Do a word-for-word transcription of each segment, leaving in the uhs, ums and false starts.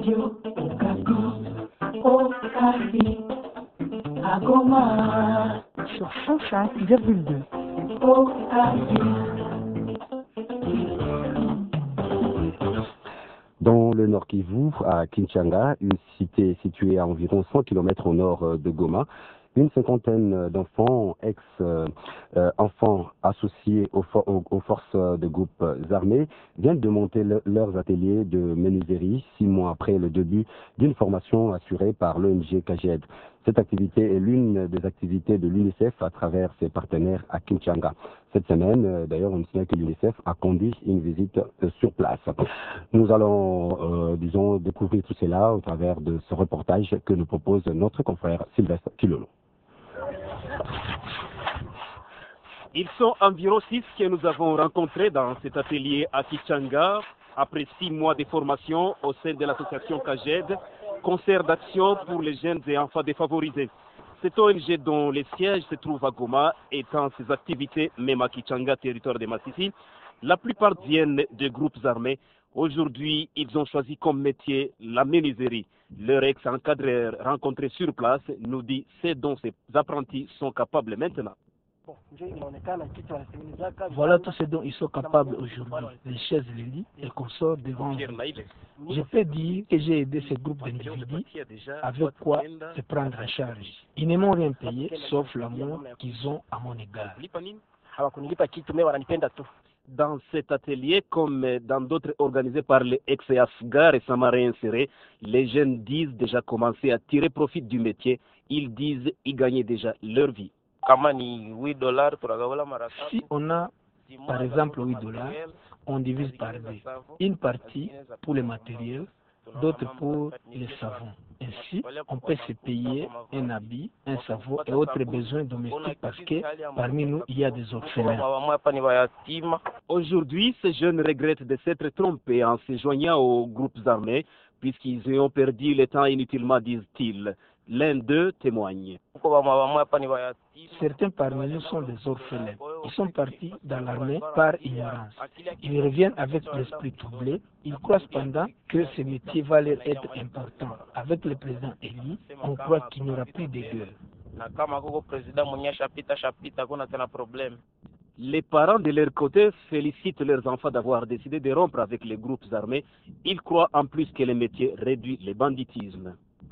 Radio Okapi, Okapi, à Goma, sur cent cinq virgule deux. Okapi. Dans le Nord Kivu, à Kinshasa, une cité située à environ cent kilomètres au nord de Goma, une cinquantaine d'enfants, ex-enfants associés aux, for aux, aux forces de groupes armés, viennent de monter le leurs ateliers de menuiserie six mois après le début d'une formation assurée par l'O N G CAGED. Cette activité est l'une des activités de l'UNICEF à travers ses partenaires à Kinshasa. Cette semaine, d'ailleurs, on sait que l'UNICEF a conduit une visite sur place. Nous allons, euh, disons, découvrir tout cela au travers de ce reportage que nous propose notre confrère Sylvestre Kilolo. Ils sont environ six que nous avons rencontrés dans cet atelier à Kinshasa après six mois de formation au sein de l'association CAGED, concert d'action pour les jeunes et enfants défavorisés. Cette O N G dont le siège se trouve à Goma étend ses activités même à Kinshasa, territoire de Massissi. La plupart viennent de groupes armés. Aujourd'hui, ils ont choisi comme métier la menuiserie. Leur ex-encadreur rencontré sur place nous dit ce dont ces apprentis sont capables maintenant. Voilà tout ce dont ils sont capables aujourd'hui. Les chaises, les lits, les consorts devant eux. Je peux dire que j'ai aidé ce groupe d'individus avec quoi se prendre en charge. Ils ne m'ont rien payé sauf l'amour qu'ils ont à mon égard. Dans cet atelier, comme dans d'autres organisés par les ex-Afghans récemment réinsérés, les jeunes disent déjà commencer à tirer profit du métier. Ils disent y gagner déjà leur vie. Si on a, par exemple, huit dollars, on divise par deux. Une partie pour le matériel, d'autres pour les savons. Ainsi, on peut se payer un habit, un savon et autres besoins domestiques parce que parmi nous, il y a des orphelins. Aujourd'hui, ces jeunes regrettent de s'être trompés en se joignant aux groupes armés puisqu'ils ont perdu le temps inutilement, disent-ils. L'un d'eux témoigne. Certains parmi nous sont des orphelins. Ils sont partis dans l'armée par ignorance. Ils reviennent avec l'esprit troublé. Ils croient cependant que ce métier va leur être important. Avec le président Eli, on croit qu'il n'y aura plus de guerre. Les parents de leur côté félicitent leurs enfants d'avoir décidé de rompre avec les groupes armés. Ils croient en plus que le métier réduit le banditisme.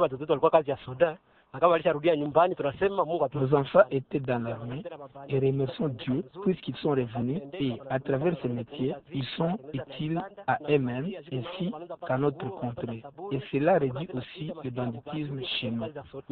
Nos enfants étaient dans l'armée et remercions Dieu puisqu'ils sont revenus et à travers ce métier, ils sont utiles à eux-mêmes ainsi qu'à notre contrée. Et cela réduit aussi le banditisme chez nous.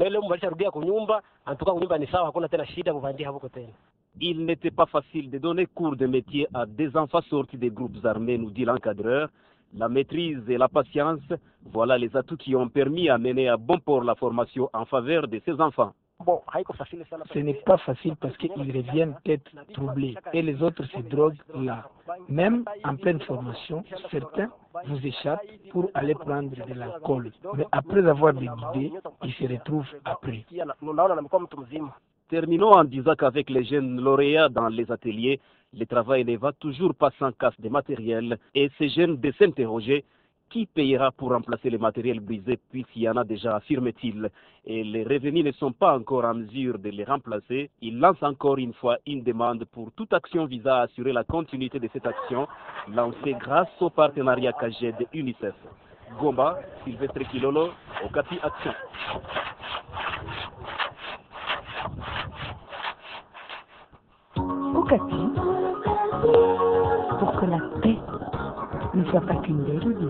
Il n'était pas facile de donner cours de métier à des enfants sortis des groupes armés, nous dit l'encadreur. La maîtrise et la patience, voilà les atouts qui ont permis à mener à bon port la formation en faveur de ces enfants. Ce n'est pas facile parce qu'ils reviennent tête troublée et les autres se droguent là. Même en pleine formation, certains vous échappent pour aller prendre de l'alcool. Mais après avoir déguidé, ils se retrouvent après. Terminons en disant qu'avec les jeunes lauréats dans les ateliers, le travail ne va toujours pas sans casse de matériel et ces jeunes de s'interroger qui payera pour remplacer le matériel brisé puisqu'il y en a déjà, affirme-t-il, et les revenus ne sont pas encore en mesure de les remplacer. Il lance encore une fois une demande pour toute action visant à assurer la continuité de cette action lancée grâce au partenariat CAGED de UNICEF. Goma, Sylvestre Kilolo, Okapi Action. Okapi, pour que la paix ne soit pas qu'une mélodie.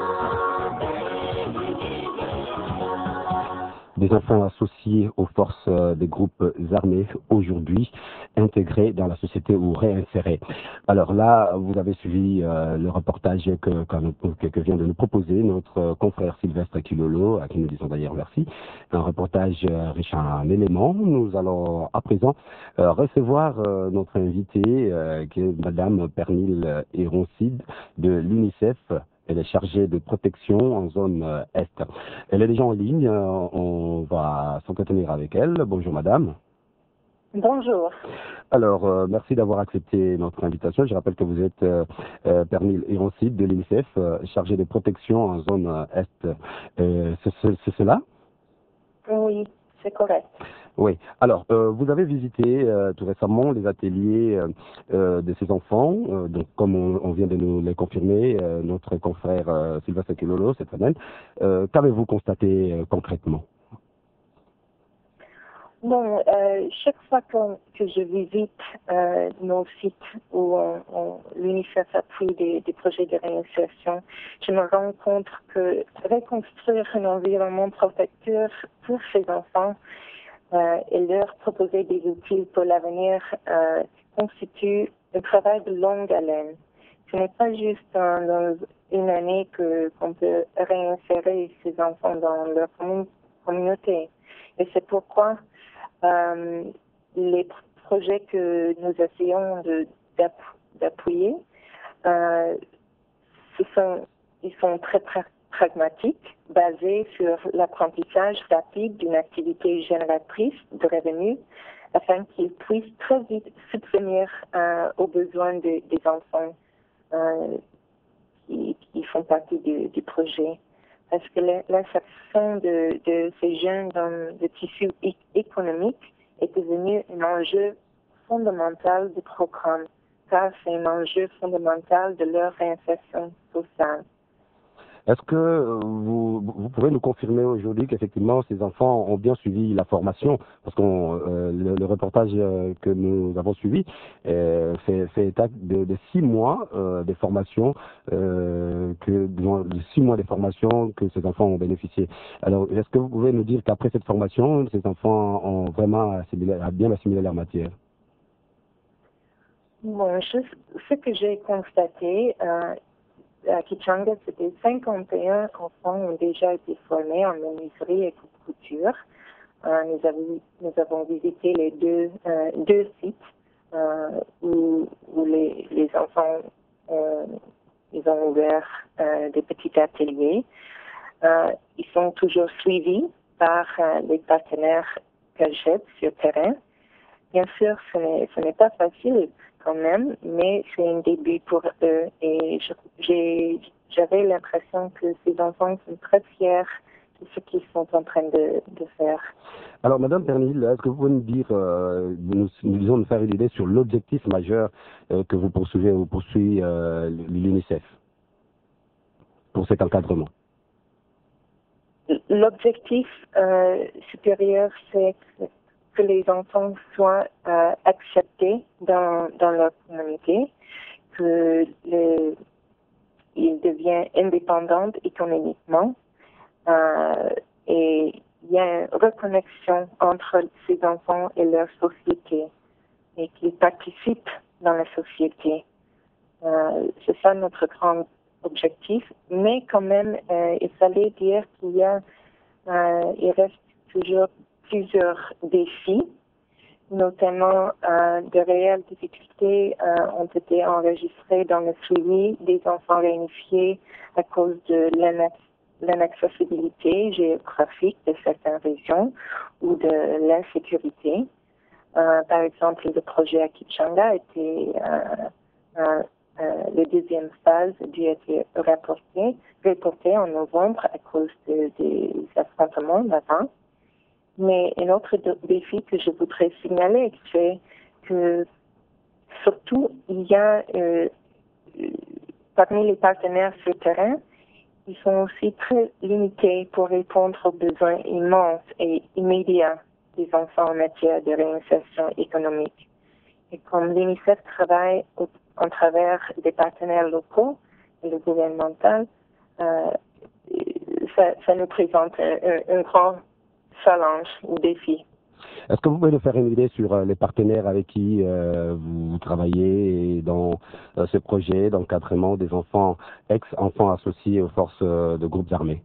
Des enfants associés aux forces des groupes armés aujourd'hui intégrés dans la société ou réinsérés. Alors là, vous avez suivi euh, le reportage que, que, que vient de nous proposer notre confrère Sylvestre Kilolo, à qui nous disons d'ailleurs merci. Un reportage euh, riche en éléments. Nous allons à présent euh, recevoir euh, notre invitée, euh, qui est Madame Pernille Héroncide de l'UNICEF. Elle est chargée de protection en zone euh, Est. Elle est déjà en ligne, euh, on va s'entretenir avec elle. Bonjour madame. Bonjour. Alors, euh, merci d'avoir accepté notre invitation. Je rappelle que vous êtes euh, euh, Pernille Ironcide de l'UNICEF, euh, chargée de protection en zone euh, Est. Euh, c'est ce- c'est cela? Oui, c'est correct. Oui. Alors, euh, vous avez visité euh, tout récemment les ateliers euh, euh, de ces enfants. Euh, donc, comme on, on vient de nous les confirmer, euh, notre confrère euh, Sylvestre Kilolo cette semaine. Euh, Qu'avez-vous constaté euh, concrètement? Bon, euh, chaque fois que, que je visite euh, nos sites où on, on, l'UNICEF appuie des, des projets de réinsertion, je me rends compte que reconstruire un environnement protecteur pour ces enfants euh, et leur proposer des outils pour l'avenir euh, constitue un travail de longue haleine. Ce n'est pas juste dans, dans une année que qu'on peut réinsérer ces enfants dans leur commun- communauté. Et c'est pourquoi euh, les projets que nous essayons de, d'app- d'appuyer, euh, ce sont, ils sont très pra- pragmatiques, basés sur l'apprentissage rapide d'une activité génératrice de revenus, afin qu'ils puissent très vite subvenir euh, aux besoins de- des enfants euh, qui, qui font partie du, du projet. Parce que l'insertion de, de ces jeunes dans le tissu é- économique est devenu un enjeu fondamental du programme, car c'est un enjeu fondamental de leur réinsertion sociale. Est-ce que euh, vous, vous pouvez nous confirmer aujourd'hui qu'effectivement ces enfants ont bien suivi la formation? Parce que euh, le, le reportage euh, que nous avons suivi euh, fait, fait état de, de six mois euh, de formation, euh, que de six mois de formation que ces enfants ont bénéficié. Alors, est-ce que vous pouvez nous dire qu'après cette formation, ces enfants ont vraiment assimilé, bien assimilé leur matière? Bon, je, ce que j'ai constaté, euh, à Kichanga, c'était cinquante et un enfants ont déjà été formés en menuiserie et couture. Euh, nous, avons, nous avons visité les deux, euh, deux sites euh, où, où les, les enfants euh, ils ont ouvert euh, des petits ateliers. Euh, ils sont toujours suivis par euh, les partenaires CAGED sur terrain. Bien sûr, ce n'est, ce n'est pas facile quand même, mais c'est un début pour eux et je, j'ai, j'avais l'impression que ces enfants sont très fiers de ce qu'ils sont en train de, de faire. Alors, Madame Pernille, est-ce que vous pouvez nous dire, euh, nous, nous disons nous faire une idée sur l'objectif majeur euh, que vous poursuivez ou poursuit euh, l'UNICEF pour cet encadrement? L'objectif euh, supérieur, c'est que que les enfants soient euh, acceptés dans, dans leur communauté, que le, ils deviennent indépendants économiquement, euh, et il y a une reconnexion entre ces enfants et leur société, et qu'ils participent dans la société. Euh, c'est ça notre grand objectif, mais quand même, euh, il fallait dire qu'il y a, euh, il reste toujours plusieurs défis, notamment euh, de réelles difficultés euh, ont été enregistrées dans le suivi des enfants réunifiés à cause de l'inaccessibilité géographique de certaines régions ou de l'insécurité. Euh, par exemple, le projet à Kichanga était euh, euh, euh, la deuxième phase dû être rapportée, reportée en novembre à cause de, des affrontements d'avant. Mais un autre défi que je voudrais signaler, c'est que surtout, il y a euh, parmi les partenaires sur le terrain, ils sont aussi très limités pour répondre aux besoins immenses et immédiats des enfants en matière de réinsertion économique. Et comme l'UNICEF travaille au, en travers des partenaires locaux et le gouvernemental, euh, ça, ça nous présente un, un, un grand challenge ou défi. Est-ce que vous pouvez nous faire une idée sur euh, les partenaires avec qui euh, vous travaillez dans euh, ce projet d'encadrement des enfants, ex-enfants associés aux forces euh, de groupes armés?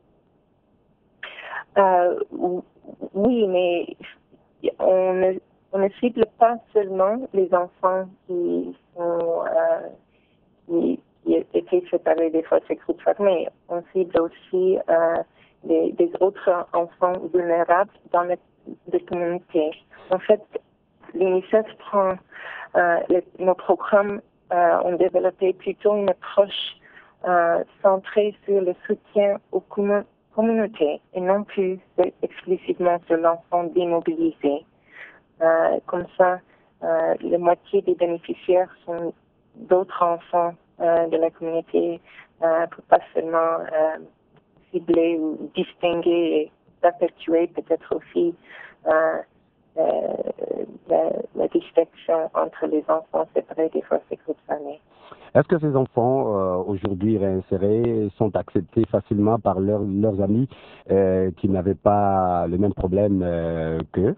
Euh, oui, mais on ne, on ne cible pas seulement les enfants qui sont euh, qui, qui étaient séparés des forces et groupes armés. On cible aussi euh, des, des autres enfants vulnérables dans la, la communauté. En fait, l'UNICEF prend euh, les, nos programmes euh, ont développé plutôt une approche euh, centrée sur le soutien aux commun communautés et non plus explicitement sur l'enfant démobilisé. Euh, comme ça, euh, la moitié des bénéficiaires sont d'autres enfants euh, de la communauté euh, pour pas seulement euh, cibler ou distinguer et perpétuer peut-être aussi euh, euh, la, la distinction entre les enfants séparés des forces groupes armés. Est-ce que ces enfants, euh, aujourd'hui réinsérés, sont acceptés facilement par leurs, leurs amis euh, qui n'avaient pas le même problème euh, qu'eux?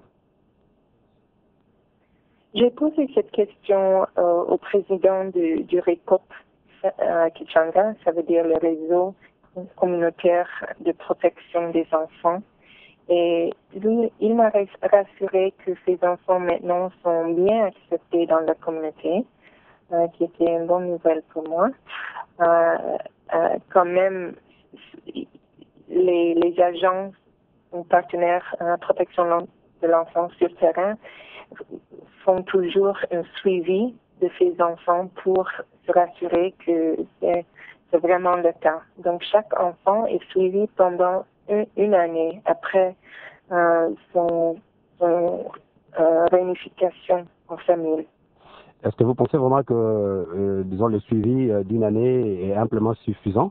J'ai posé cette question euh, au président du, du RECOP à Kichanga, ça veut dire le réseau communautaire de protection des enfants. Et lui, il m'a rassuré que ces enfants maintenant sont bien acceptés dans la communauté, euh, qui était une bonne nouvelle pour moi. Euh, euh, quand même, les, les agents ou partenaires en protection de l'enfant sur terrain font toujours un suivi de ces enfants pour se rassurer que c'est vraiment le cas. Donc, chaque enfant est suivi pendant une, une année après euh, son, son euh, réunification en famille. Est-ce que vous pensez vraiment que, euh, disons, le suivi euh, d'une année est amplement suffisant?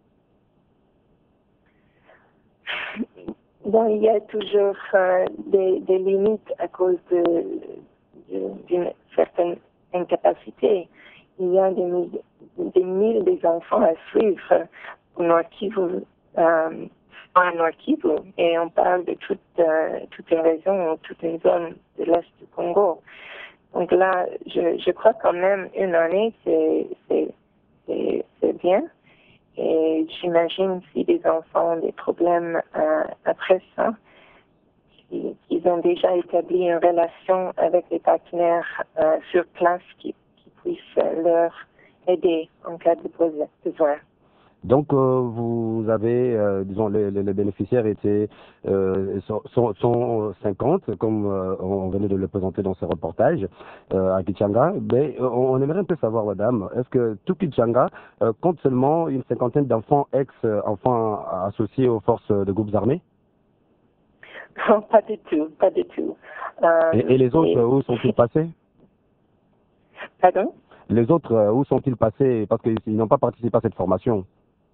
Bon, il y a toujours euh, des, des limites à cause d'une certaine incapacité. Il y a des, des mille des enfants à suivre au Nord Kivu, euh, en Nord Kivu, et on parle de toute, euh, toute une région, toute une zone de l'Est du Congo. Donc là, je, je crois quand même une année, c'est bien. Et j'imagine si des enfants ont des problèmes euh, après ça, qu'ils ont déjà établi une relation avec les partenaires euh, sur place qui, qui puissent leur aider en cas de besoin. Donc, euh, vous avez, euh, disons, les, les, les bénéficiaires étaient euh, sont, sont, sont cinquante, comme euh, on venait de le présenter dans ce reportage euh, à Kichanga. Mais euh, on aimerait un peu savoir, madame, est-ce que tout Kichanga euh, compte seulement une cinquantaine d'enfants ex-enfants associés aux forces de groupes armés? Non, pas du tout, pas du tout. Euh, et, et les autres, et... où sont-ils passés? Pardon? Les autres, où sont-ils passés? Parce qu'ils n'ont pas participé à cette formation.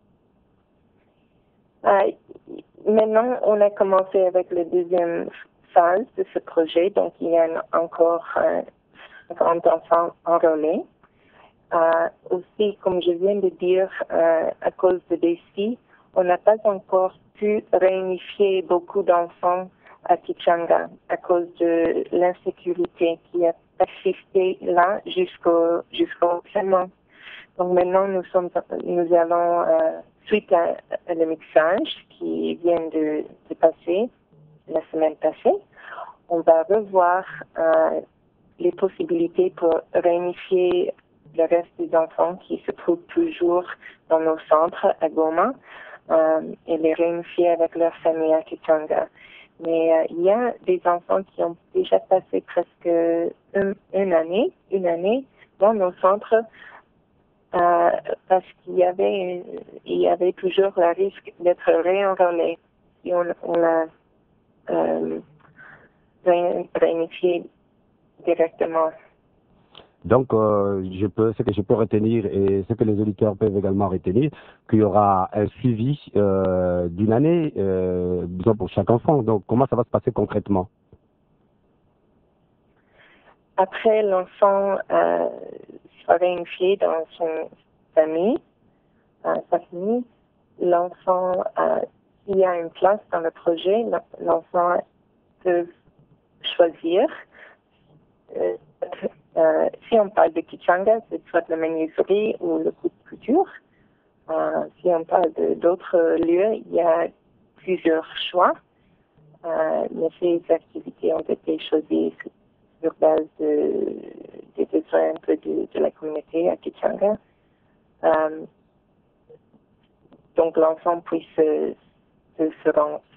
Euh, maintenant, on a commencé avec la deuxième phase de ce projet, donc il y a encore euh, cinquante enfants enrôlés. Euh, aussi, comme je viens de dire, euh, à cause de défis, on n'a pas encore pu réunifier beaucoup d'enfants à Kichanga à cause de l'insécurité qui a persisté là jusqu'au jusqu'au paiement. Donc maintenant, nous sommes, nous allons euh, suite à, à le mixage qui vient de, de passer la semaine passée, on va revoir euh, les possibilités pour réunifier le reste des enfants qui se trouvent toujours dans nos centres à Goma euh, et les réunifier avec leur famille à Kichanga. Mais euh, il y a des enfants qui ont déjà passé presque une, une année, une année dans nos centres euh, parce qu'il y avait, il y avait toujours le risque d'être réenrôlé si on, on l'a euh, réunifié directement. Donc, euh, je peux, ce que je peux retenir et ce que les auditeurs peuvent également retenir, qu'il y aura un suivi euh, d'une année, euh, disons pour chaque enfant. Donc, comment ça va se passer concrètement? Après, l'enfant euh, sera réunifié dans son famille, euh, sa famille. L'enfant, euh, s'il y a une place dans le projet, l'enfant peut choisir. Euh, Euh, si on parle de Kichanga, c'est soit la menuiserie ou le coup de couture. Euh, si on parle d'autres lieux, il y a plusieurs choix. Euh, mais ces activités ont été choisies sur base de, des besoins un peu de, de la communauté à Kichanga. Euh, donc l'enfant puisse se, se, rendre,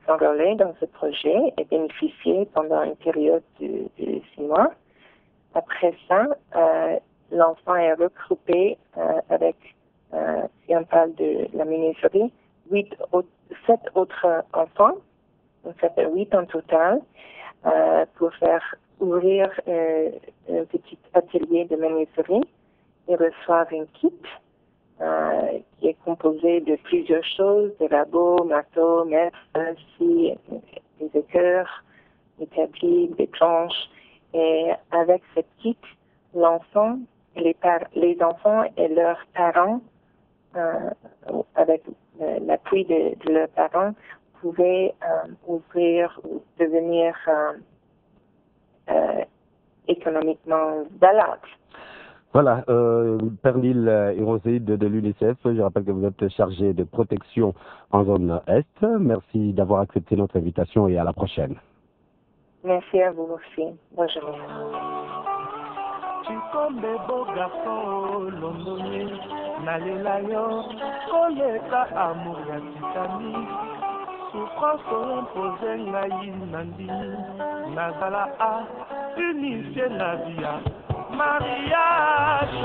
s'enrôler dans ce projet et bénéficier pendant une période de, de six mois. Après ça, euh, l'enfant est regroupé euh, avec, euh, si on parle de la menuiserie, huit, sept autres enfants, donc ça fait huit en total, euh, pour faire ouvrir euh, un petit atelier de menuiserie. Ils reçoivent un kit euh, qui est composé de plusieurs choses, des rabots, marteaux, mètres, scies, des équerres, des tapis, des planches. Et avec ce kit, l'enfant, les, par- les enfants et leurs parents, euh, avec euh, l'appui de, de leurs parents, pouvaient euh, ouvrir ou devenir euh, euh, économiquement valables. Voilà, euh, Pernil Hirosé de, de l'UNICEF, je rappelle que vous êtes chargé de protection en zone Est. Merci d'avoir accepté notre invitation et à la prochaine. Merci à vous aussi. Bonne journée. Chikombe beau garçon londonien nalela yo koleka amour ya titanique souffrance impose ngai na ndimi nazala a unifié na via mariage.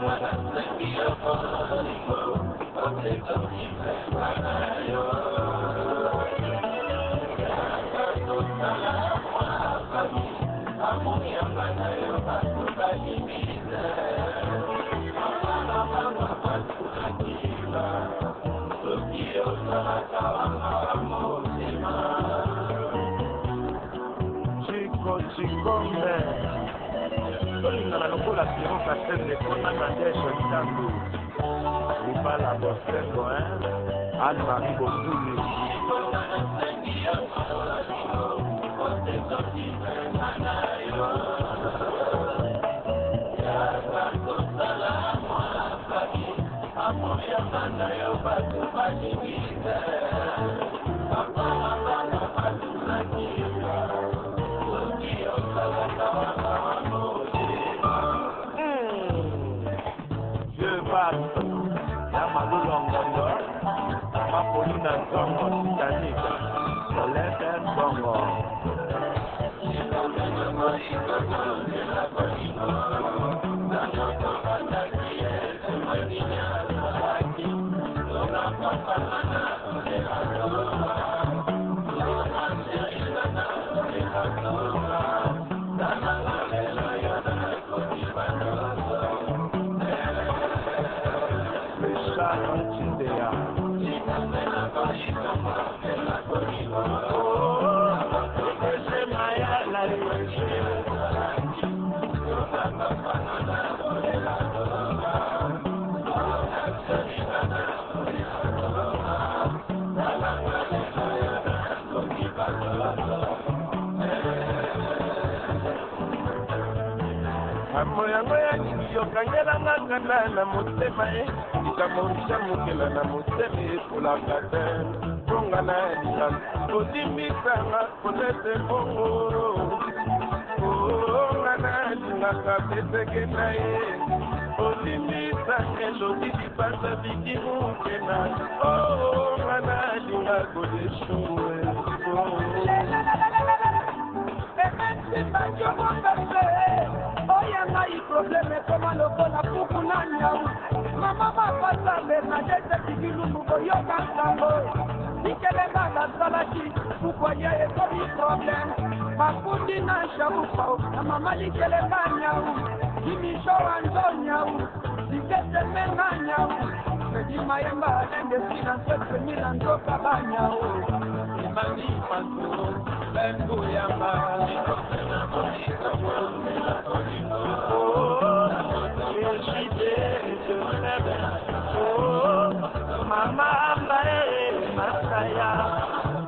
Chico, chico, tolinga na lokola silence asende kona na ndeshe ntango libala bosengo Anne-Marie Bonduli. Je passe la malolongondo, ma polina zongo titanique, solete zongo. Moyango ya yokangela ngakana na motema e ikamorisha mokela na motema ekolaka te tonga na elika odimbisanga kolete bongo onga na elingaka peseke na ye odimbisa elodi dipasa biki mokena onga na elinga kodeshue Oyanga i probleme koma lokola puku na nyau Mama mapasa na jete kigilumu koyoka sambo Nikele bala salaki Kukwaya ekobi problem Makundi na shabupa Na mama likele ba nyau Kimisho anzo nyau Likete mena nyau Meji mayemba alende sina Swepe mila ndoka ba nyau Imani pasu Bengu yamba Mama mbae masaya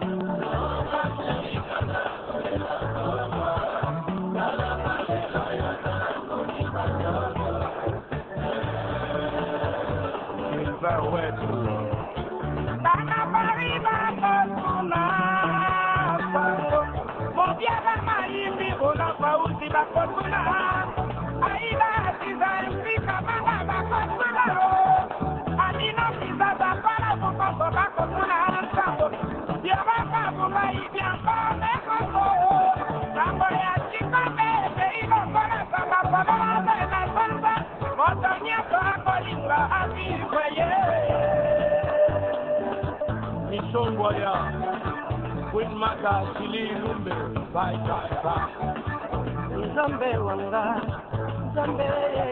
Bana bariba kosuna Mobiala maimbi una pausi bakosuna Aida tiza mfika mama bakosuna Amina tiza bakala mukoko bakosuna Yabaka buka Nyaka kolinga abikweye Misongwaya Queen Maka Chili Lumbe Bye bye bye Zambe wanga Zambe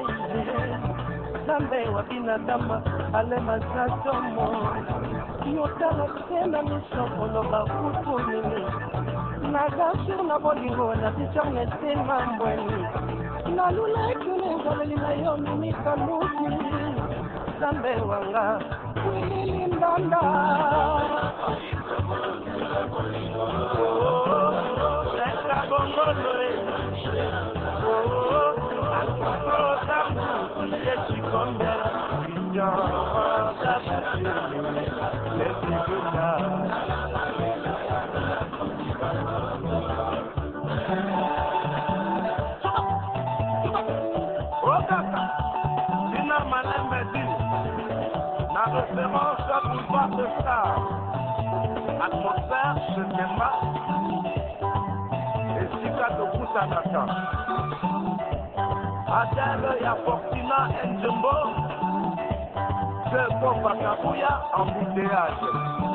Zambe wa binadamu alema sasomo Yotala tena misokolo bakutu nini Nagasur na bolingo na tisane tema mbweni Nalula kune zaleli na yo mimi kaluti Zambe wanga Kwili ndanda Seka bongolo Atmosphère, je t'aime et si t'as de goût à Naka Adèle ya Fortina Njembo Je pompe à Kabouya en bouteillage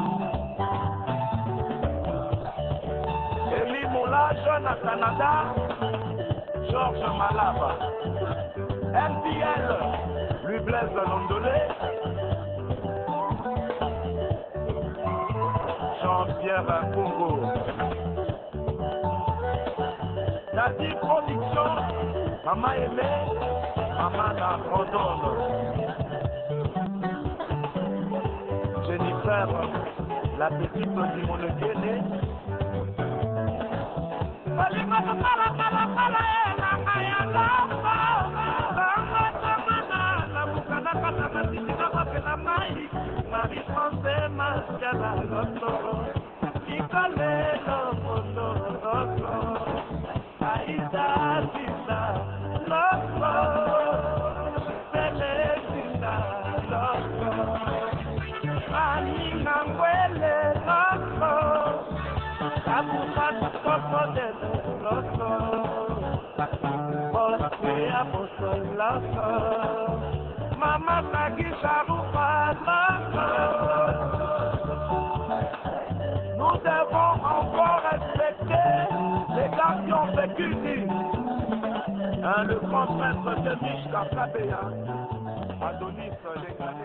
Elie Moula, jeune à Canada Georges Malaba M P L, lui Blaise Londolé Jean-Pierre Congo Dadi Production Maman Aimé Maman La Rodone Jennifer La petite du monde guéné Marie-Français Mascala Loto Nicole Loto Loto Aïda Tita Loto Célestina Loto Anina Ngwele Loto Kabuka Coco de Loto Bosque Apostol Loto Mama Sagi Sharupa Loto Nous devons encore respecter les gardiens vécu hein, le grand maître de Mishka Kabea, Adonis les